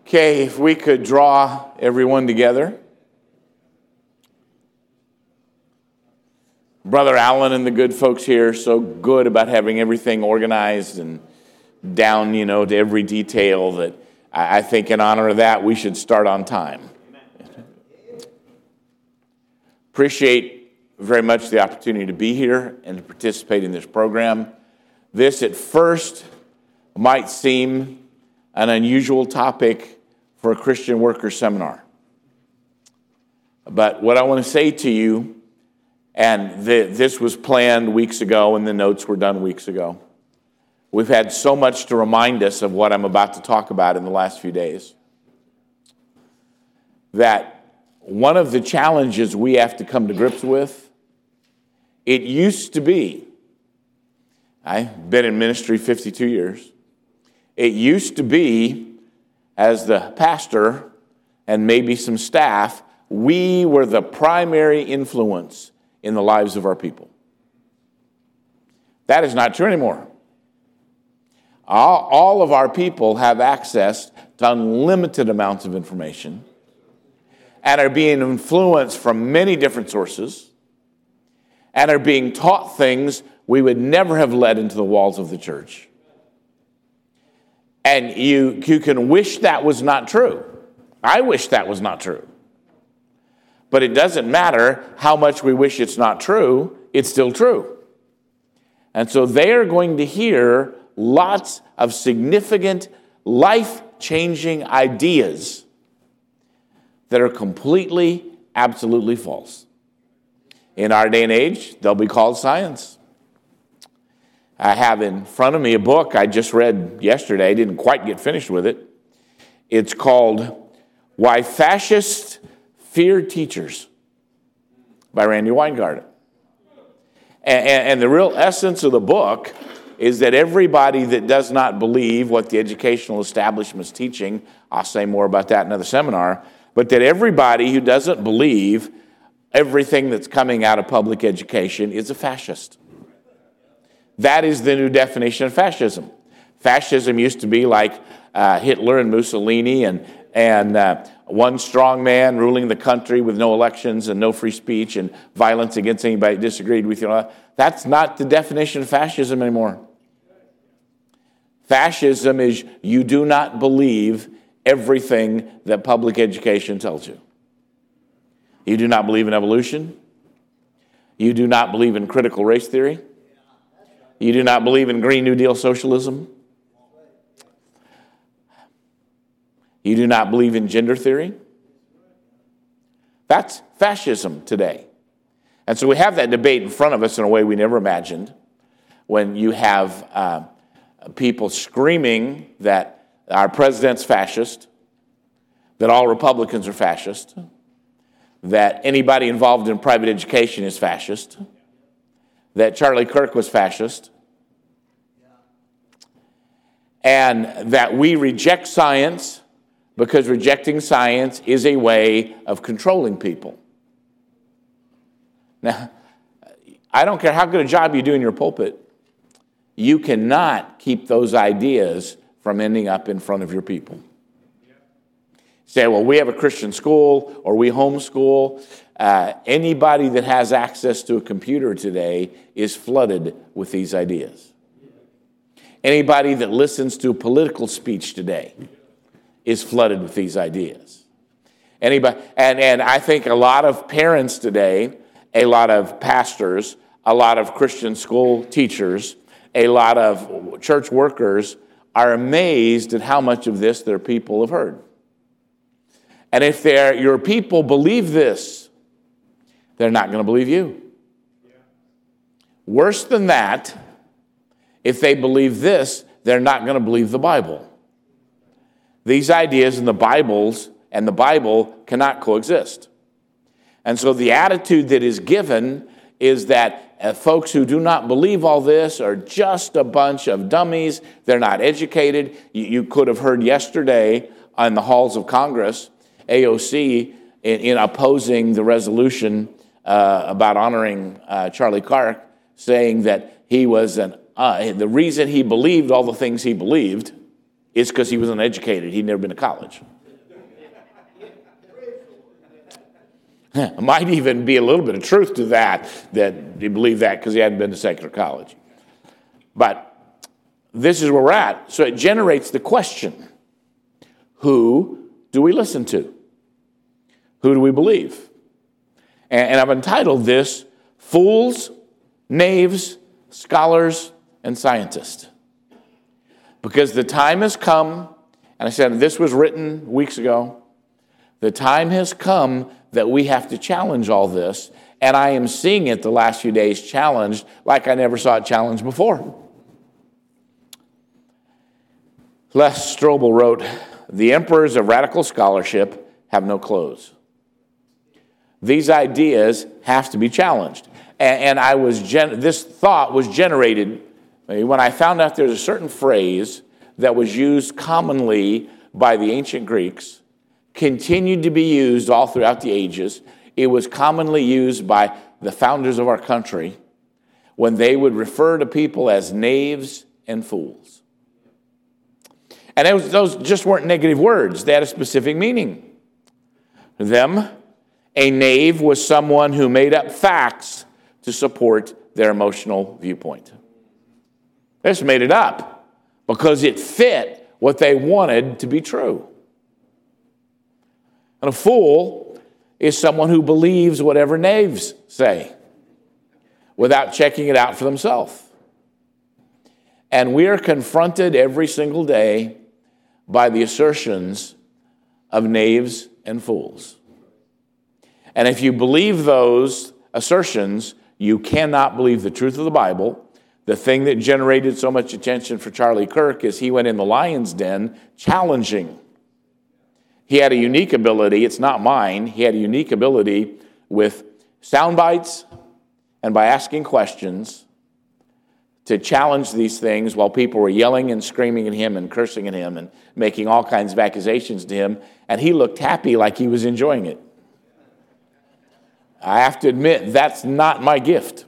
Okay, if we could draw everyone together. Brother Allen and the good folks here, so good about having everything organized and down, to every detail that I think in honor of that, we should start on time. Appreciate very much the opportunity to be here and to participate in this program. This at first might seem an unusual topic for a Christian worker seminar. But what I want to say to you, and this was planned weeks ago and the notes were done weeks ago. We've had so much to remind us of what I'm about to talk about in the last few days. That one of the challenges we have to come to grips with, it used to be, I've been in ministry 52 years, it used to be, as the pastor and maybe some staff, we were the primary influence in the lives of our people. That is not true anymore. All of our people have access to unlimited amounts of information and are being influenced from many different sources and are being taught things we would never have let into the walls of the church. And you can wish that was not true. I wish that was not true. But it doesn't matter how much we wish it's not true, it's still true. And so they are going to hear lots of significant, life-changing ideas that are completely, absolutely false. In our day and age, they'll be called science. I have in front of me a book I just read yesterday. I didn't quite get finished with it. It's called Why Fascists Fear Teachers by Randy Weingarten. And the real essence of the book is that everybody that does not believe what the educational establishment is teaching, I'll say more about that in another seminar, but that everybody who doesn't believe everything that's coming out of public education is a fascist. That is the new definition of fascism. Fascism used to be like Hitler and Mussolini and one strong man ruling the country with no elections and no free speech and violence against anybody who disagreed with you. That's not the definition of fascism anymore. Fascism is you do not believe everything that public education tells you. You do not believe in evolution. You do not believe in critical race theory. You do not believe in Green New Deal socialism. You do not believe in gender theory. That's fascism today. And so we have that debate in front of us in a way we never imagined, when you have people screaming that our president's fascist, that all Republicans are fascist, that anybody involved in private education is fascist, that Charlie Kirk was fascist, and that we reject science because rejecting science is a way of controlling people. Now, I don't care how good a job you do in your pulpit, you cannot keep those ideas from ending up in front of your people. Say, well, we have a Christian school or we homeschool. Anybody that has access to a computer today is flooded with these ideas. Anybody that listens to political speech today is flooded with these ideas. Anybody, and I think a lot of parents today, a lot of pastors, a lot of Christian school teachers, a lot of church workers are amazed at how much of this their people have heard. And if your people believe this, they're not going to believe you. Worse than that, if they believe this, they're not going to believe the Bible. These ideas in the Bibles and the Bible cannot coexist. And so the attitude that is given is that folks who do not believe all this are just a bunch of dummies. They're not educated. You could have heard yesterday on the halls of Congress, AOC, in opposing the resolution about honoring Charlie Kirk, saying that he was the reason he believed all the things he believed is because he was uneducated. He'd never been to college. Might even be a little bit of truth to that he believed that because he hadn't been to secular college. But this is where we're at. So it generates the question, who do we listen to? Who do we believe? And I've entitled this, Fools, Knaves, Scholars, and Scientists. Because the time has come, and I said this was written weeks ago, the time has come that we have to challenge all this, and I am seeing it the last few days challenged like I never saw it challenged before. Les Strobel wrote, "The emperors of radical scholarship have no clothes." These ideas have to be challenged. And this thought was generated when I found out there's a certain phrase that was used commonly by the ancient Greeks, continued to be used all throughout the ages. It was commonly used by the founders of our country when they would refer to people as knaves and fools. And those just weren't negative words. They had a specific meaning. To them, a knave was someone who made up facts to support their emotional viewpoint. They just made it up because it fit what they wanted to be true. And a fool is someone who believes whatever knaves say without checking it out for themselves. And we are confronted every single day by the assertions of knaves and fools. And if you believe those assertions, you cannot believe the truth of the Bible. The thing that generated so much attention for Charlie Kirk is he went in the lion's den challenging. He had a unique ability, it's not mine, he had a unique ability with sound bites and by asking questions to challenge these things while people were yelling and screaming at him and cursing at him and making all kinds of accusations to him, and he looked happy like he was enjoying it. I have to admit, that's not my gift.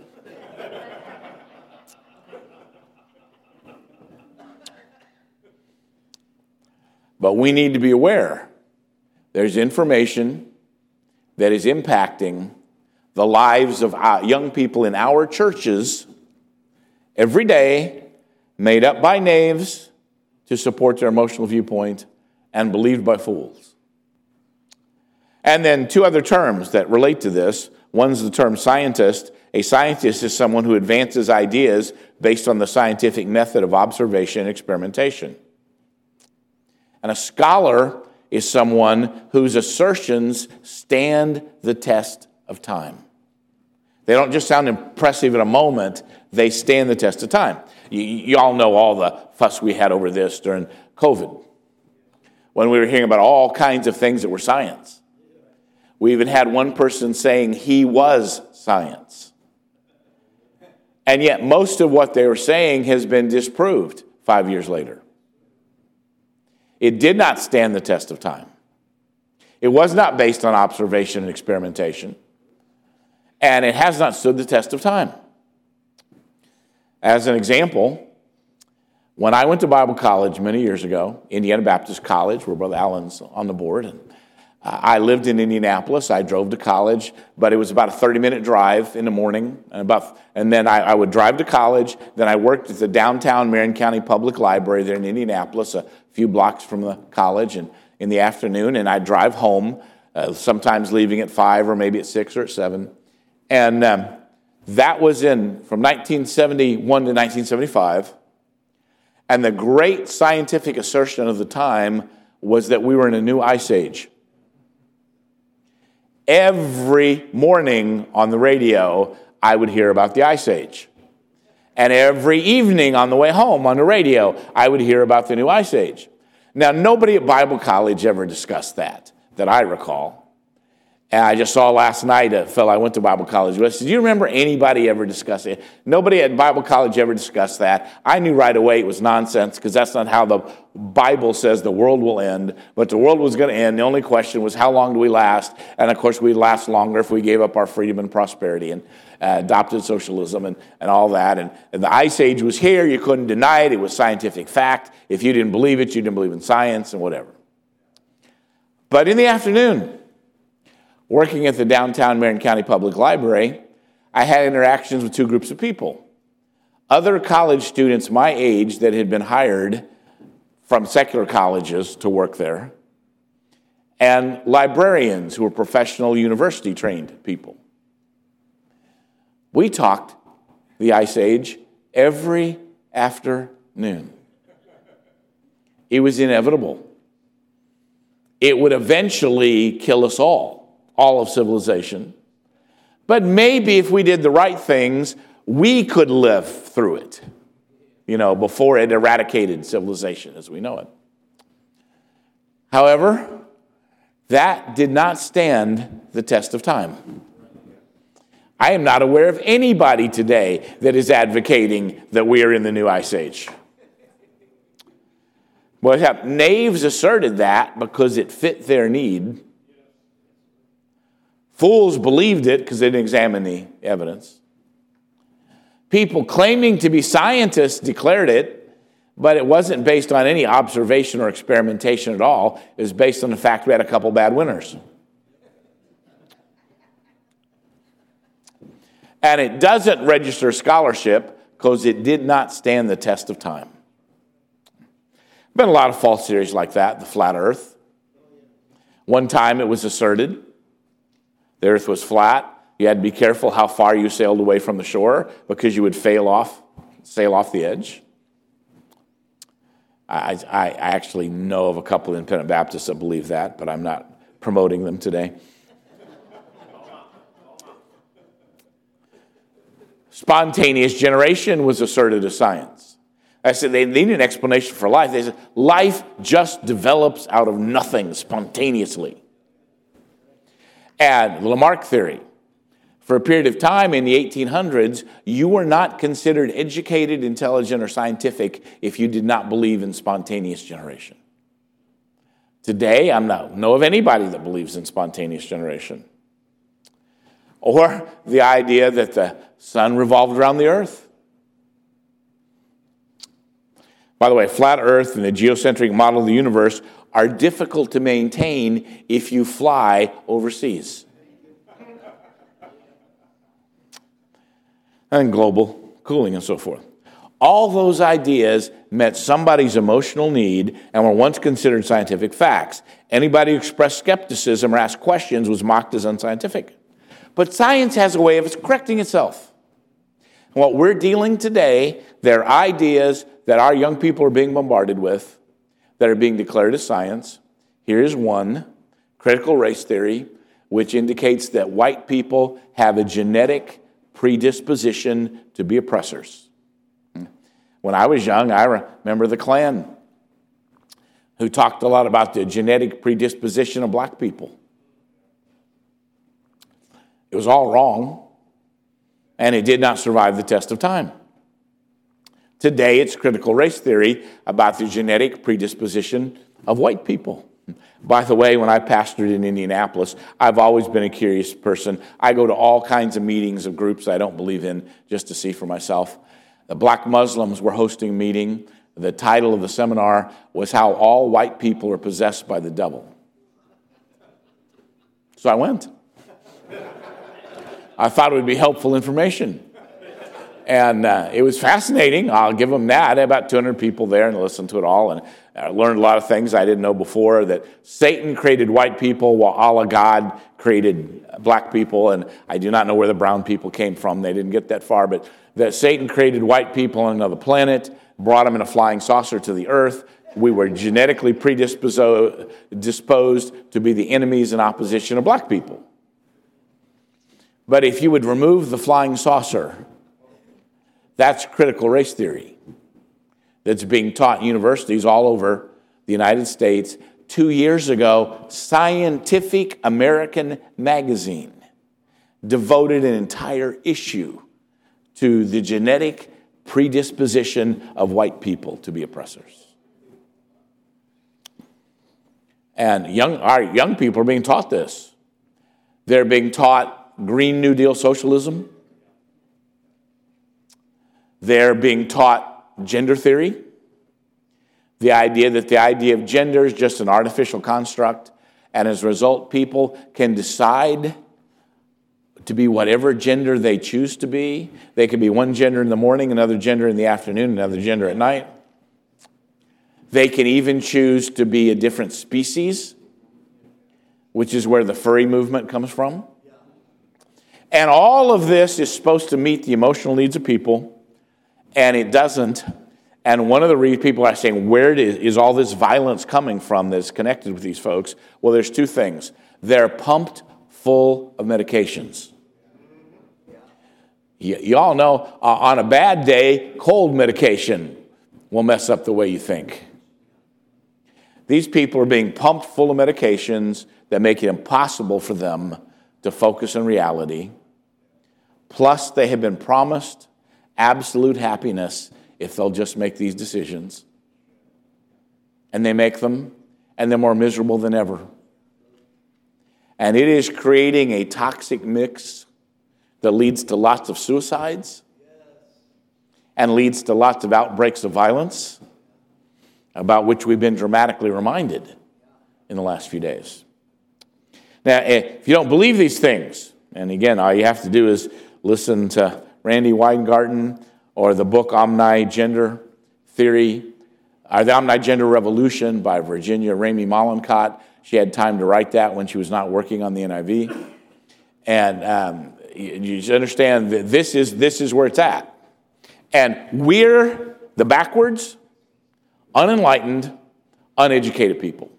But we need to be aware there's information that is impacting the lives of young people in our churches every day, made up by knaves to support their emotional viewpoint and believed by fools. And then two other terms that relate to this. One's the term scientist. A scientist is someone who advances ideas based on the scientific method of observation and experimentation. And a scholar is someone whose assertions stand the test of time. They don't just sound impressive in a moment, they stand the test of time. You all know all the fuss we had over this during COVID, when we were hearing about all kinds of things that were science. We even had one person saying he was science. And yet most of what they were saying has been disproved 5 years later. It did not stand the test of time. It was not based on observation and experimentation. And it has not stood the test of time. As an example, when I went to Bible college many years ago, Indiana Baptist College, where Brother Allen's on the board, and I lived in Indianapolis. I drove to college, but it was about a 30-minute drive in the morning. And then I would drive to college. Then I worked at the downtown Marion County Public Library there in Indianapolis, a few blocks from the college, and in the afternoon. And I'd drive home, sometimes leaving at 5 or maybe at 6 or at 7. And that was from 1971 to 1975. And the great scientific assertion of the time was that we were in a new ice age. Every morning on the radio, I would hear about the Ice Age. And every evening on the way home on the radio, I would hear about the new Ice Age. Now, nobody at Bible college ever discussed that I recall. And I just saw last night a fellow I went to Bible college with. I said, do you remember anybody ever discuss it? Nobody at Bible college ever discussed that. I knew right away it was nonsense because that's not how the Bible says the world will end. But the world was going to end. The only question was, how long do we last? And, of course, we'd last longer if we gave up our freedom and prosperity and adopted socialism and all that. And the Ice Age was here. You couldn't deny it. It was scientific fact. If you didn't believe it, you didn't believe in science and whatever. But in the afternoon, Working at the downtown Marion County Public Library, I had interactions with two groups of people. Other college students my age that had been hired from secular colleges to work there, and librarians who were professional university-trained people. We talked the Ice Age every afternoon. It was inevitable. It would eventually kill us all of civilization. But maybe if we did the right things, we could live through it, before it eradicated civilization as we know it. However, that did not stand the test of time. I am not aware of anybody today that is advocating that we are in the new Ice Age. Well, knaves asserted that because it fit their need. Fools believed it because they didn't examine the evidence. People claiming to be scientists declared it, but it wasn't based on any observation or experimentation at all. It was based on the fact we had a couple bad winners. And it doesn't register scholarship because it did not stand the test of time. Been a lot of false theories like that, the flat earth. One time it was asserted the earth was flat. You had to be careful how far you sailed away from the shore because you would sail off the edge. I actually know of a couple of independent Baptists that believe that, but I'm not promoting them today. Spontaneous generation was asserted as science. I said they need an explanation for life. They said life just develops out of nothing spontaneously. And the Lamarck theory. For a period of time in the 1800s, you were not considered educated, intelligent, or scientific if you did not believe in spontaneous generation. Today, I don't know of anybody that believes in spontaneous generation. Or the idea that the sun revolved around the earth. By the way, flat earth and the geocentric model of the universe are difficult to maintain if you fly overseas. And global cooling and so forth. All those ideas met somebody's emotional need and were once considered scientific facts. Anybody who expressed skepticism or asked questions was mocked as unscientific. But science has a way of correcting itself. What we're dealing today, they're ideas that our young people are being bombarded with that are being declared as science. Here's one, critical race theory, which indicates that white people have a genetic predisposition to be oppressors. When I was young, I remember the Klan, who talked a lot about the genetic predisposition of black people. It was all wrong, and it did not survive the test of time. Today, it's critical race theory about the genetic predisposition of white people. By the way, when I pastored in Indianapolis, I've always been a curious person. I go to all kinds of meetings of groups I don't believe in just to see for myself. The black Muslims were hosting a meeting. The title of the seminar was How All White People Are Possessed by the Devil. So I went. I thought it would be helpful information. And it was fascinating. I'll give them that. I had about 200 people there and listened to it all. And I learned a lot of things I didn't know before, that Satan created white people while Allah, God, created black people. And I do not know where the brown people came from. They didn't get that far. But that Satan created white people on another planet, brought them in a flying saucer to the earth. We were genetically predisposed to be the enemies and opposition of black people. But if you would remove the flying saucer, that's critical race theory that's being taught in universities all over the United States. 2 years ago, Scientific American magazine devoted an entire issue to the genetic predisposition of white people to be oppressors. And our young people are being taught this. They're being taught Green New Deal socialism. They're being taught gender theory, the idea that the idea of gender is just an artificial construct, And as a result, people can decide to be whatever gender they choose to be. They can be one gender in the morning, another gender in the afternoon, another gender at night. They can even choose to be a different species, which is where the furry movement comes from. And all of this is supposed to meet the emotional needs of people, and it doesn't. And one of the reasons people are saying, where is all this violence coming from that's connected with these folks? Well, there's two things. They're pumped full of medications. You all know, on a bad day, cold medication will mess up the way you think. These people are being pumped full of medications that make it impossible for them to focus on reality. Plus, they have been promised absolute happiness if they'll just make these decisions. And they make them, and they're more miserable than ever. And it is creating a toxic mix that leads to lots of suicides and leads to lots of outbreaks of violence, about which we've been dramatically reminded in the last few days. Now, if you don't believe these things, and again, all you have to do is listen to Randy Weingarten or the book Omni-Gender Theory, or the Omni-Gender Revolution by Virginia Ramey Mollenkott. She had time to write that when she was not working on the NIV. And you should understand that this is where it's at. And we're the backwards, unenlightened, uneducated people.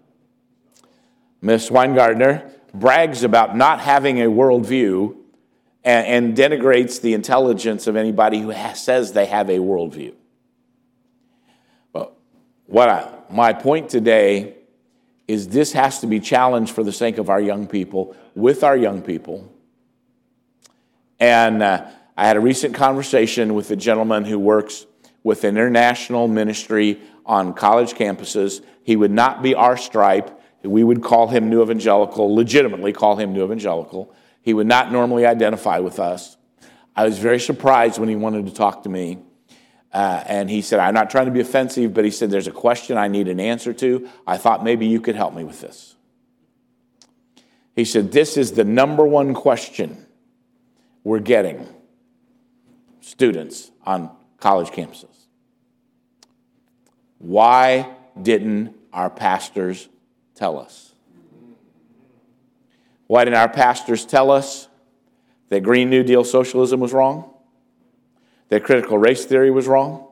Miss Weingartner brags about not having a worldview and denigrates the intelligence of anybody who says they have a worldview. But my point today is this has to be challenged for the sake of our young people, with our young people. And I had a recent conversation with a gentleman who works with an international ministry on college campuses. He would not be our stripe. We would call him New Evangelical, legitimately call him New Evangelical. He would not normally identify with us. I was very surprised when he wanted to talk to me. And he said, I'm not trying to be offensive, but he said, there's a question I need an answer to. I thought maybe you could help me with this. He said, this is the number one question we're getting students on college campuses. Why didn't our pastors tell us? Why didn't our pastors tell us that Green New Deal socialism was wrong? That critical race theory was wrong?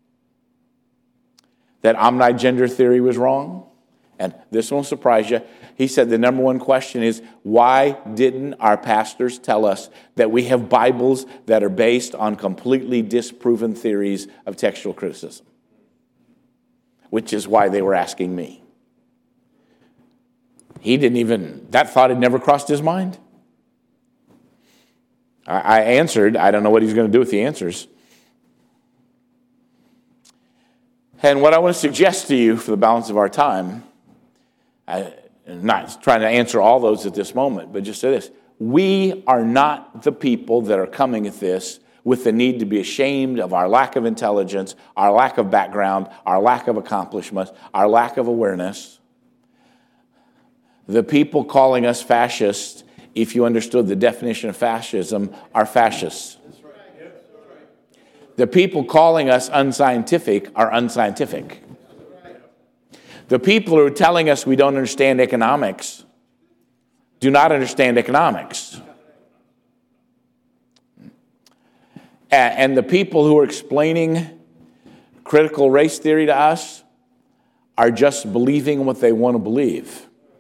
That omni-gender theory was wrong? And this won't surprise you. He said the number one question is, why didn't our pastors tell us that we have Bibles that are based on completely disproven theories of textual criticism? Which is why they were asking me. That thought had never crossed his mind. I answered. I don't know what he's going to do with the answers. And what I want to suggest to you for the balance of our time, I'm not trying to answer all those at this moment, but just say this. We are not the people that are coming at this with the need to be ashamed of our lack of intelligence, our lack of background, our lack of accomplishments, our lack of awareness. The people calling us fascists, if you understood the definition of fascism, are fascists. The people calling us unscientific are unscientific. The people who are telling us we don't understand economics do not understand economics. And the people who are explaining critical race theory to us are just believing what they want to believe.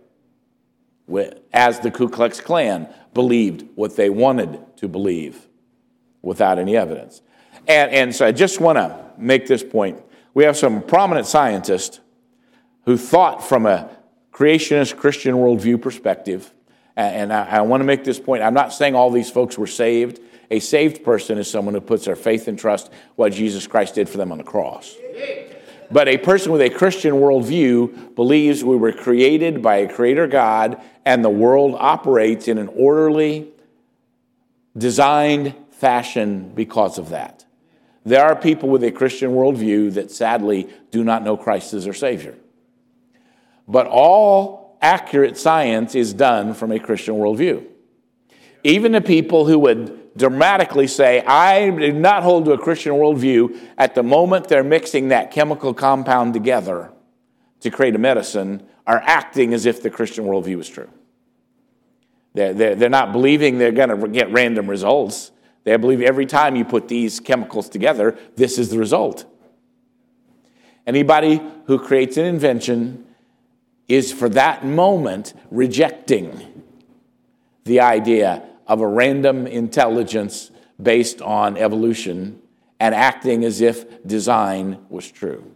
As the Ku Klux Klan believed what they wanted to believe without any evidence. And so I just want to make this point. We have some prominent scientists who thought from a creationist Christian worldview perspective. And I want to make this point. I'm not saying all these folks were saved. A saved person is someone who puts their faith and trust what Jesus Christ did for them on the cross. But a person with a Christian worldview believes we were created by a creator God and the world operates in an orderly, designed fashion because of that. There are people with a Christian worldview that sadly do not know Christ as their Savior. But all accurate science is done from a Christian worldview. Even the people who would dramatically say, I do not hold to a Christian worldview, at the moment they're mixing that chemical compound together to create a medicine, are acting as if the Christian worldview is true. They're not believing they're going to get random results. They believe every time you put these chemicals together, this is the result. Anybody who creates an invention is for that moment rejecting the idea of a random intelligence based on evolution and acting as if design was true.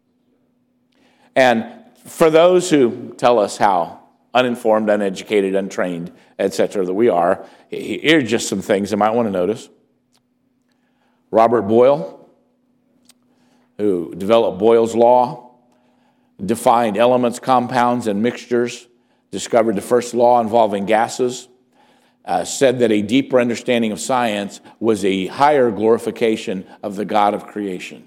And for those who tell us how uninformed, uneducated, untrained, etc. that we are, here are just some things you might want to notice. Robert Boyle, who developed Boyle's Law, defined elements, compounds, and mixtures, discovered the first law involving gases, said that a deeper understanding of science was a higher glorification of the God of creation.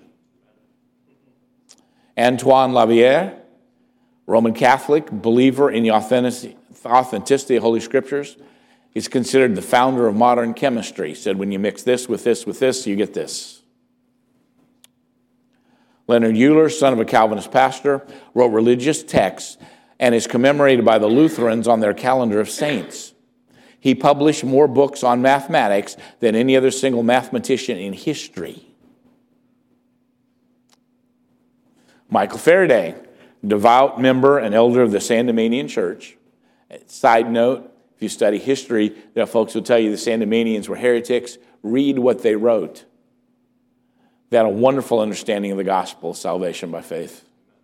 Antoine Lavoisier, Roman Catholic, believer in the authenticity of Holy Scriptures, is considered the founder of modern chemistry. He said, when you mix this with this with this, you get this. Leonard Euler, son of a Calvinist pastor, wrote religious texts and is commemorated by the Lutherans on their calendar of saints. He published more books on mathematics than any other single mathematician in history. Michael Faraday, devout member and elder of the Sandemanian Church. Side note, if you study history, there are folks who tell you the Sandemanians were heretics. Read what they wrote. They had a wonderful understanding of the gospel of salvation by faith.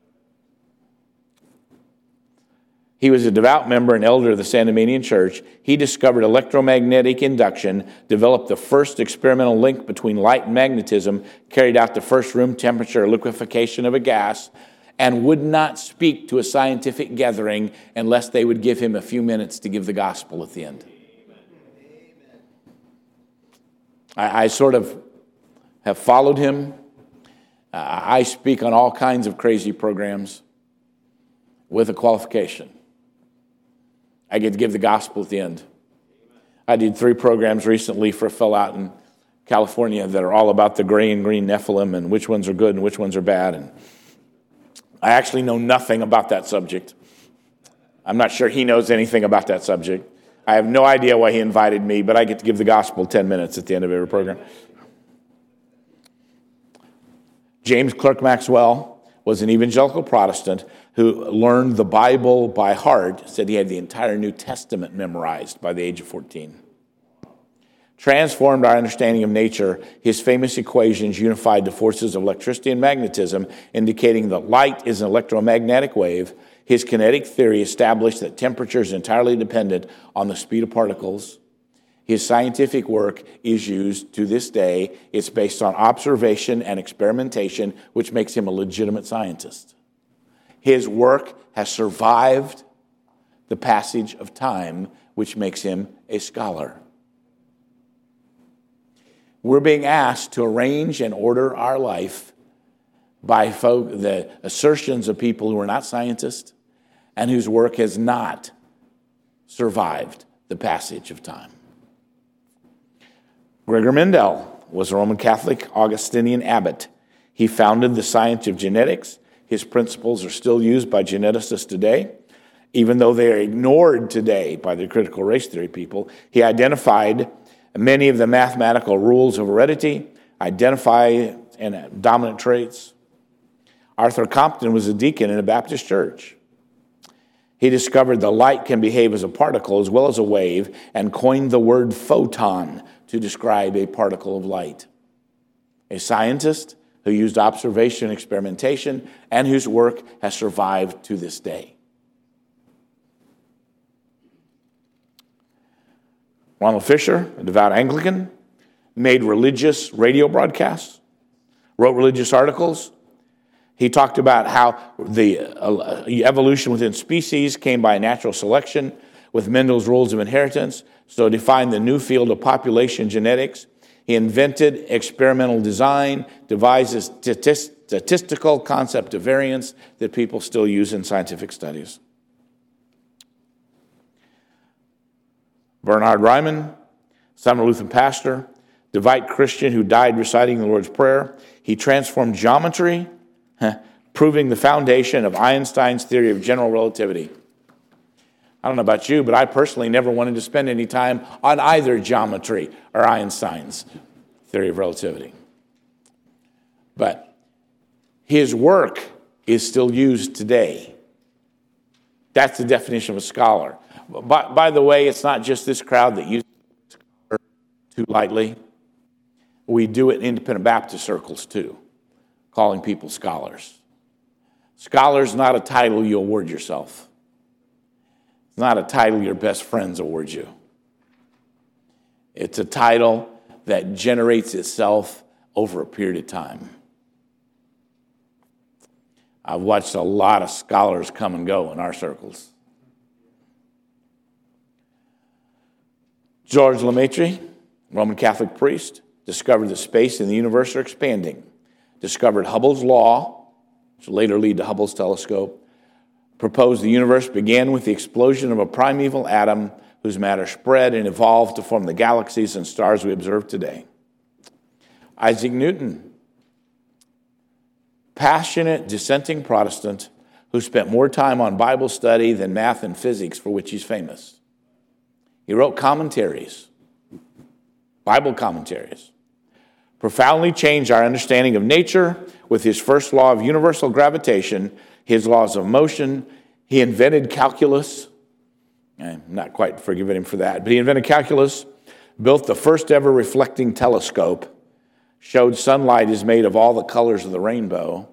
He was a devout member and elder of the Sandemanian Church. He discovered electromagnetic induction, developed the first experimental link between light and magnetism, carried out the first room temperature liquefaction of a gas, and would not speak to a scientific gathering unless they would give him a few minutes to give the gospel at the end. I sort of have followed him. I speak on all kinds of crazy programs with a qualification. I get to give the gospel at the end. I did 3 programs recently for a fellow out in California that are all about the gray and green Nephilim and which ones are good and which ones are bad. And I actually know nothing about that subject. I'm not sure he knows anything about that subject. I have no idea why he invited me, but I get to give the gospel 10 minutes at the end of every program. James Clerk Maxwell was an evangelical Protestant who learned the Bible by heart, said he had the entire New Testament memorized by the age of 14. Transformed our understanding of nature, his famous equations unified the forces of electricity and magnetism, indicating that light is an electromagnetic wave. His kinetic theory established that temperature is entirely dependent on the speed of particles. His scientific work is used to this day. It's based on observation and experimentation, which makes him a legitimate scientist. His work has survived the passage of time, which makes him a scholar. We're being asked to arrange and order our life by the assertions of people who are not scientists and whose work has not survived the passage of time. Gregor Mendel was a Roman Catholic Augustinian abbot. He founded the science of genetics. His principles are still used by geneticists today, even though they are ignored today by the critical race theory people. He identified many of the mathematical rules of heredity, identify and dominant traits. Arthur Compton was a deacon in a Baptist church. He discovered the light can behave as a particle as well as a wave and coined the word photon to describe a particle of light. A scientist who used observation and experimentation and whose work has survived to this day. Ronald Fisher, a devout Anglican, made religious radio broadcasts, wrote religious articles. He talked about how the evolution within species came by natural selection with Mendel's rules of inheritance, so defined the new field of population genetics. He invented experimental design, devised a statistical concept of variance that people still use in scientific studies. Bernhard Riemann, Sumner Lutheran pastor, Devite Christian who died reciting the Lord's Prayer. He transformed geometry, proving the foundation of Einstein's theory of general relativity. I don't know about you, but I personally never wanted to spend any time on either geometry or Einstein's theory of relativity. But his work is still used today. That's the definition of a scholar. By the way, it's not just this crowd that uses scholar too lightly. We do it in independent Baptist circles too, calling people scholars. Scholar's not a title you award yourself. It's not a title your best friends award you. It's a title that generates itself over a period of time. I've watched a lot of scholars come and go in our circles. George Lemaitre, Roman Catholic priest, discovered that space and the universe are expanding, discovered Hubble's law, which will later lead to Hubble's telescope, proposed the universe began with the explosion of a primeval atom whose matter spread and evolved to form the galaxies and stars we observe today. Isaac Newton, passionate dissenting Protestant who spent more time on Bible study than math and physics, for which he's famous. He wrote commentaries, Bible commentaries, profoundly changed our understanding of nature with his first law of universal gravitation, his laws of motion. He invented calculus. I'm not quite forgiving him for that, but he invented calculus, built the first ever reflecting telescope, showed sunlight is made of all the colors of the rainbow.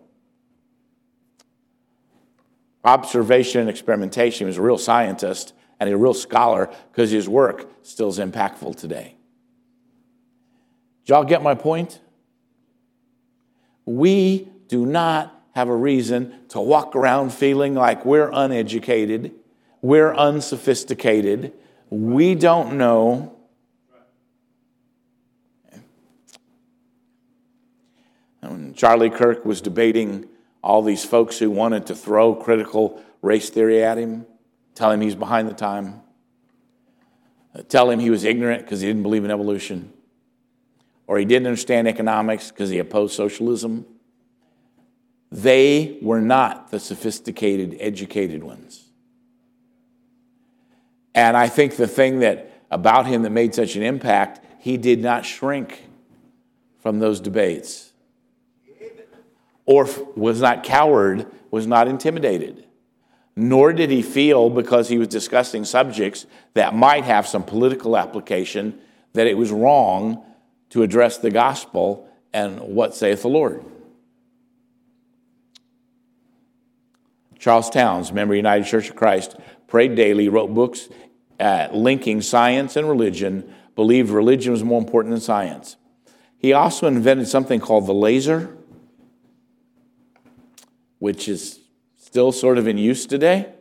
Observation and experimentation. He was a real scientist and a real scholar because his work still is impactful today. Did y'all get my point? We do not have a reason to walk around feeling like we're uneducated, we're unsophisticated, we don't know. When Charlie Kirk was debating all these folks who wanted to throw critical race theory at him, tell him he's behind the time, tell him he was ignorant because he didn't believe in evolution, or he didn't understand economics because he opposed socialism, they were not the sophisticated, educated ones. And I think the thing that about him that made such an impact, he did not shrink from those debates, or was not coward, was not intimidated. Nor did he feel, because he was discussing subjects that might have some political application, that it was wrong to address the gospel and what saith the Lord. Charles Towns, member of United Church of Christ, prayed daily, wrote books linking science and religion, believed religion was more important than science. He also invented something called the laser, which is still sort of in use today.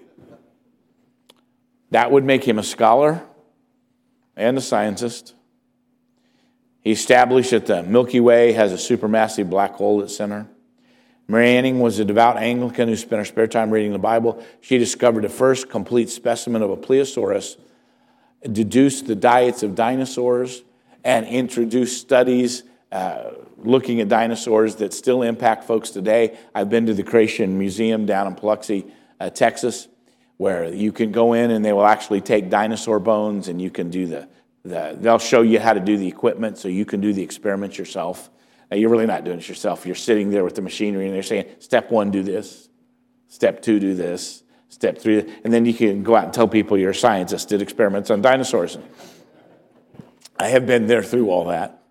That would make him a scholar and a scientist. He established that the Milky Way has a supermassive black hole at its center. Mary Anning was a devout Anglican who spent her spare time reading the Bible. She discovered the first complete specimen of a plesiosaurus, deduced the diets of dinosaurs, and introduced studies looking at dinosaurs that still impact folks today. I've been to the Creation Museum down in Biloxi, Texas, where you can go in and they will actually take dinosaur bones and you can do they'll show you how to do the equipment so you can do the experiments yourself. Now, you're really not doing it yourself. You're sitting there with the machinery and they're saying, step 1, do this. Step 2, do this. Step 3, and then you can go out and tell people you're a scientist, did experiments on dinosaurs. I have been there through all that.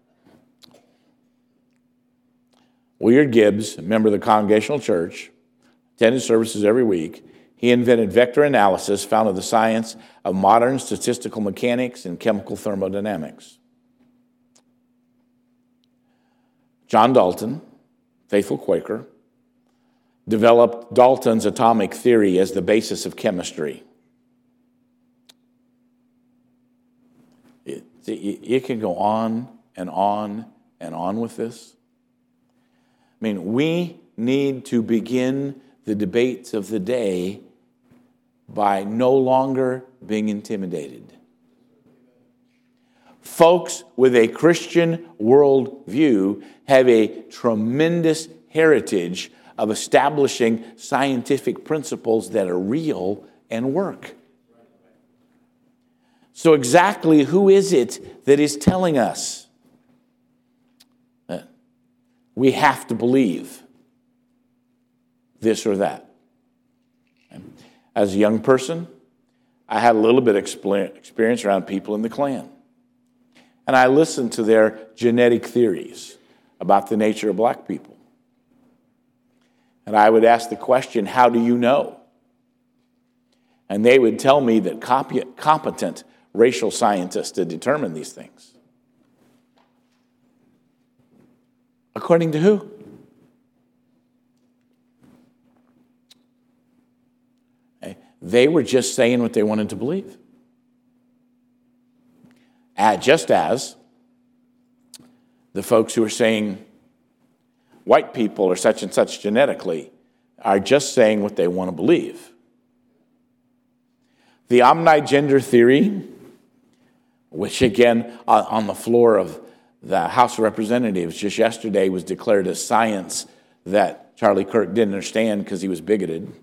Willard Gibbs, a member of the Congregational Church, attended services every week. He invented vector analysis, founded the science of modern statistical mechanics and chemical thermodynamics. John Dalton, faithful Quaker, developed Dalton's atomic theory as the basis of chemistry. You can go on and on and on with this. I mean, we need to begin the debates of the day by no longer being intimidated. Folks with a Christian worldview have a tremendous heritage of establishing scientific principles that are real and work. So exactly who is it that is telling us that we have to believe this or that? As a young person, I had a little bit of experience around people in the Klan. And I listened to their genetic theories about the nature of black people. And I would ask the question, how do you know? And they would tell me that competent racial scientists to determine these things. According to who? They were just saying what they wanted to believe. Just as the folks who are saying white people are such and such genetically are just saying what they want to believe. The omnigender theory, which again on the floor of the House of Representatives just yesterday was declared a science that Charlie Kirk didn't understand because he was bigoted.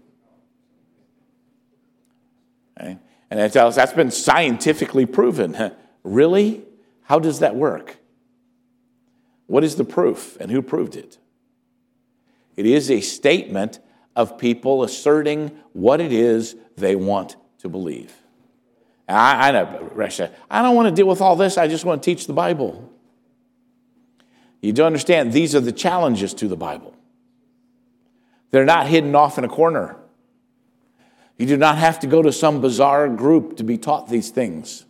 Okay? And it tells that's been scientifically proven. Really? How does that work? What is the proof and who proved it? It is a statement of people asserting what it is they want to believe. I know, Russia, I don't want to deal with all this. I just want to teach the Bible. You do understand these are the challenges to the Bible. They're not hidden off in a corner. You do not have to go to some bizarre group to be taught these things.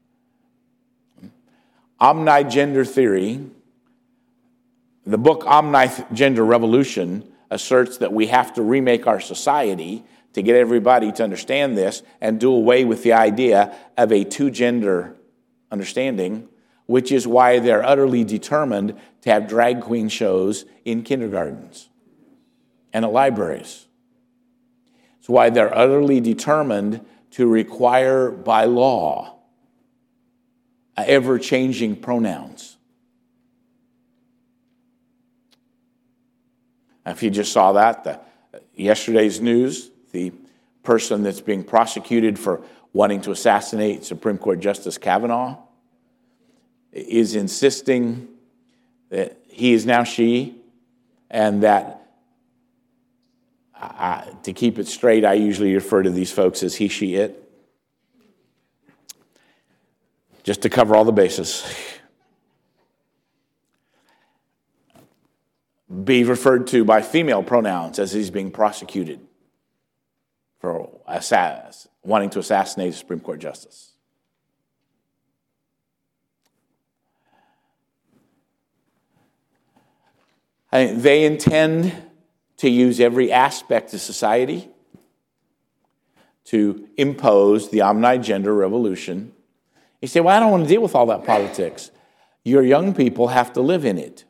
Omnigender theory, the book Omnigender Revolution asserts that we have to remake our society to get everybody to understand this and do away with the idea of a two-gender understanding, which is why they're utterly determined to have drag queen shows in kindergartens and at libraries. It's why they're utterly determined to require by law ever-changing pronouns. If you just saw that, yesterday's news, the person that's being prosecuted for wanting to assassinate Supreme Court Justice Kavanaugh is insisting that he is now she, and that, to keep it straight, I usually refer to these folks as he, she, it, just to cover all the bases. Be referred to by female pronouns as he's being prosecuted for wanting to assassinate a Supreme Court justice. They intend to use every aspect of society to impose the omnigender revolution. You say, well, I don't want to deal with all that politics. Your young people have to live in it.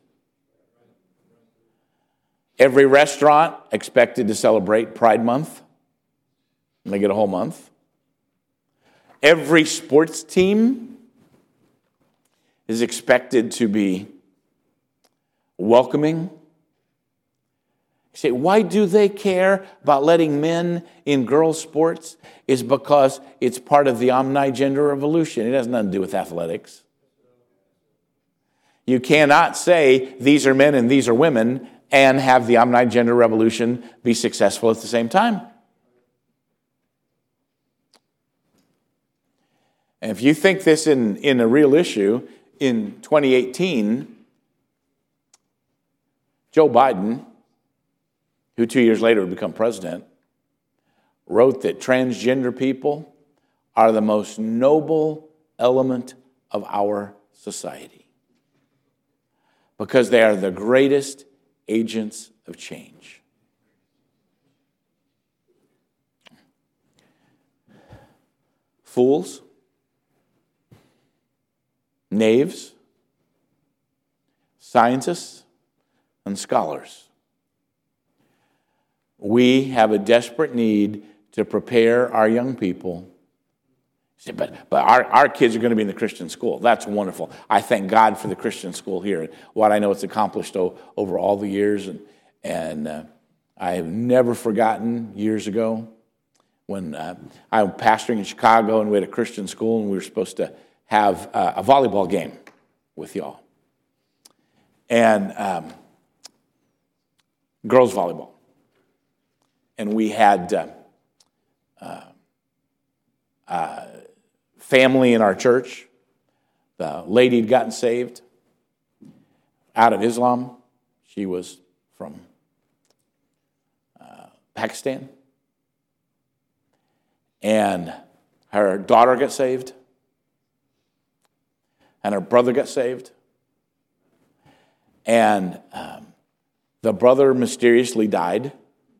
Every restaurant expected to celebrate Pride Month. And they get a whole month. Every sports team is expected to be welcoming. You say, why do they care about letting men in girls' sports? It's because it's part of the omnigender revolution. It has nothing to do with athletics. You cannot say these are men and these are women and have the omnigender revolution be successful at the same time. And if you think this in a real issue, in 2018, Joe Biden, who 2 years later would become president, wrote that transgender people are the most noble element of our society because they are the greatest agents of change. Fools, knaves, scientists, and scholars. We have a desperate need to prepare our young people But our kids are going to be in the Christian school. That's wonderful. I thank God for the Christian school here and what I know it's accomplished over all the years. And I have never forgotten years ago when I was pastoring in Chicago and we had a Christian school and we were supposed to have a volleyball game with y'all. And girls volleyball. And we had family in our church. The lady had gotten saved out of Islam. She was from Pakistan. And her daughter got saved. And her brother got saved. And the brother mysteriously died.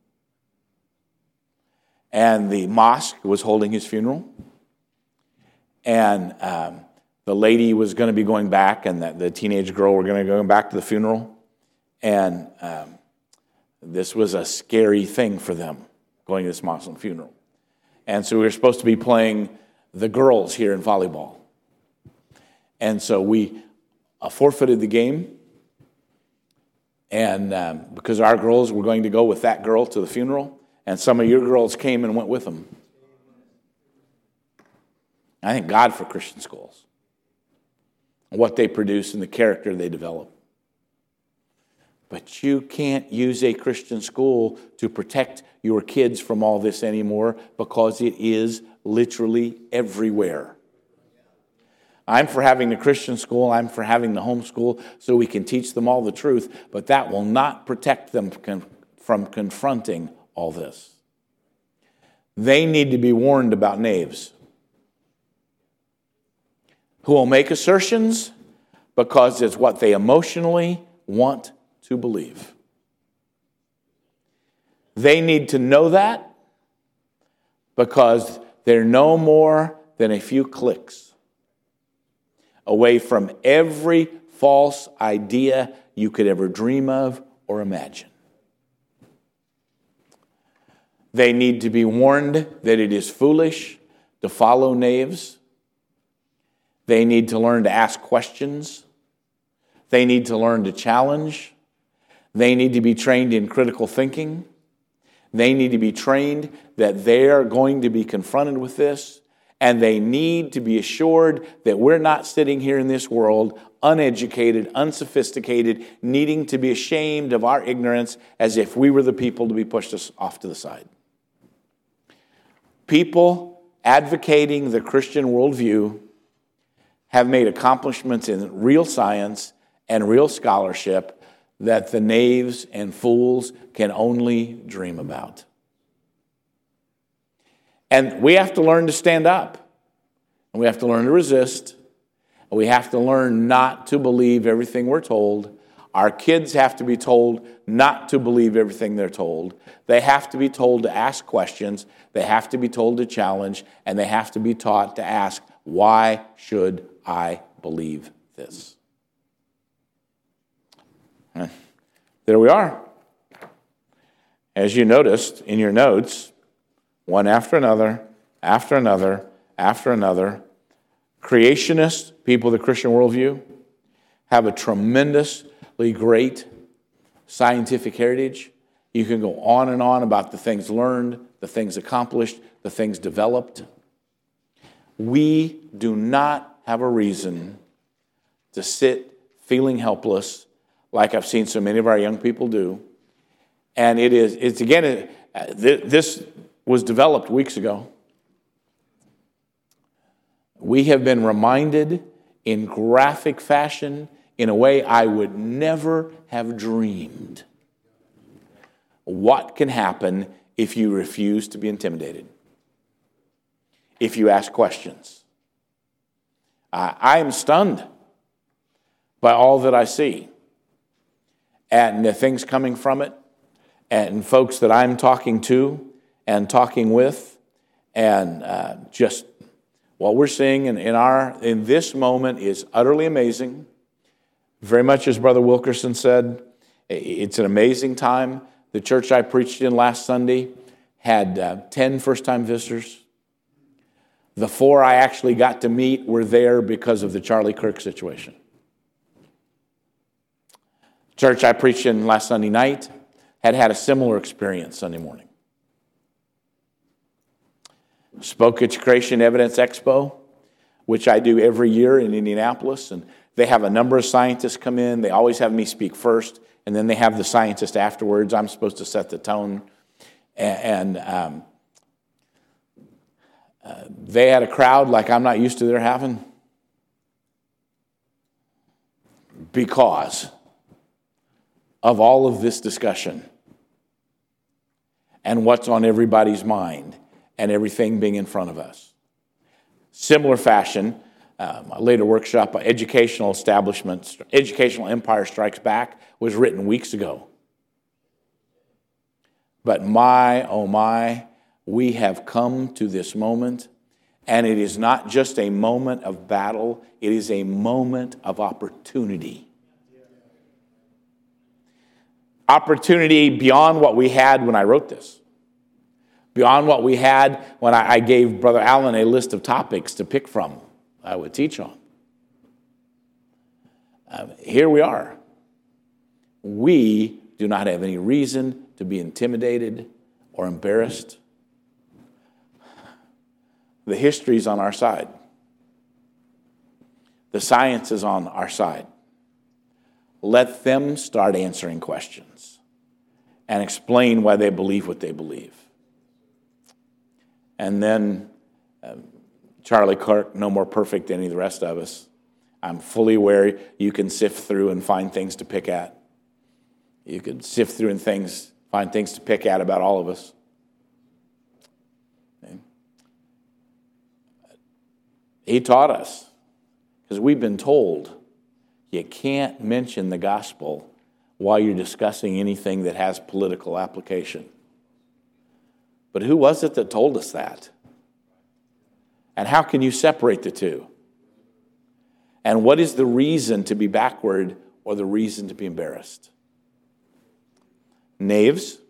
And the mosque was holding his funeral. And the lady was going to be going back, and the teenage girl were going to go back to the funeral. And this was a scary thing for them, going to this Muslim funeral. And so we were supposed to be playing the girls here in volleyball. And so we forfeited the game. And because our girls were going to go with that girl to the funeral, and some of your girls came and went with them. I thank God for Christian schools and what they produce and the character they develop. But you can't use a Christian school to protect your kids from all this anymore because it is literally everywhere. I'm for having the Christian school, I'm for having the homeschool so we can teach them all the truth, but that will not protect them from confronting all this. They need to be warned about knaves who will make assertions because it's what they emotionally want to believe. They need to know that because they're no more than a few clicks away from every false idea you could ever dream of or imagine. They need to be warned that it is foolish to follow knaves. They need to learn to ask questions. They need to learn to challenge. They need to be trained in critical thinking. They need to be trained that they're going to be confronted with this, and they need to be assured that we're not sitting here in this world uneducated, unsophisticated, needing to be ashamed of our ignorance as if we were the people to be pushed off to the side. People advocating the Christian worldview have made accomplishments in real science and real scholarship that the knaves and fools can only dream about. And we have to learn to stand up. And we have to learn to resist. And we have to learn not to believe everything we're told. Our kids have to be told not to believe everything they're told. They have to be told to ask questions. They have to be told to challenge. And they have to be taught to ask, why should I believe this? There we are. As you noticed in your notes, one after another, after another, after another, creationists, people of the Christian worldview, have a tremendously great scientific heritage. You can go on and on about the things learned, the things accomplished, the things developed. We do not have a reason to sit feeling helpless like I've seen so many of our young people do. And this was developed weeks ago. We have been reminded in graphic fashion in a way I would never have dreamed what can happen if you refuse to be intimidated, if you ask questions. I am stunned by all that I see and the things coming from it and folks that I'm talking to and talking with, and just what we're seeing in this moment is utterly amazing. Very much as Brother Wilkerson said, it's an amazing time. The church I preached in last Sunday had 10 first-time visitors. The 4 I actually got to meet were there because of the Charlie Kirk situation. Church I preached in last Sunday night had a similar experience Sunday morning. Spoke at Creation Evidence Expo, which I do every year in Indianapolis, and they have a number of scientists come in. They always have me speak first, and then they have the scientist afterwards. I'm supposed to set the tone. And they had a crowd like I'm not used to their having, because of all of this discussion and what's on everybody's mind and everything being in front of us. Similar fashion, a later workshop, Educational Empire Strikes Back, was written weeks ago. But my, oh my, we have come to this moment, and it is not just a moment of battle, it is a moment of opportunity. Opportunity beyond what we had when I wrote this. Beyond what we had when I gave Brother Allen a list of topics to pick from, I would teach on. Here we are. We do not have any reason to be intimidated or embarrassed. The history is on our side. The science is on our side. Let them start answering questions and explain why they believe what they believe. And then Charlie Kirk, no more perfect than any of the rest of us. I'm fully aware you can sift through and find things to pick at. You can sift through and find things to pick at about all of us. Okay. He taught us, because we've been told you can't mention the gospel while you're discussing anything that has political application. But who was it that told us that? And how can you separate the two? And what is the reason to be backward or the reason to be embarrassed? Knaves,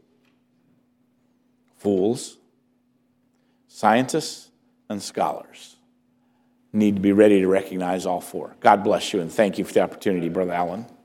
fools, scientists, and scholars need to be ready to recognize all 4. God bless you, and thank you for the opportunity, Brother Allen.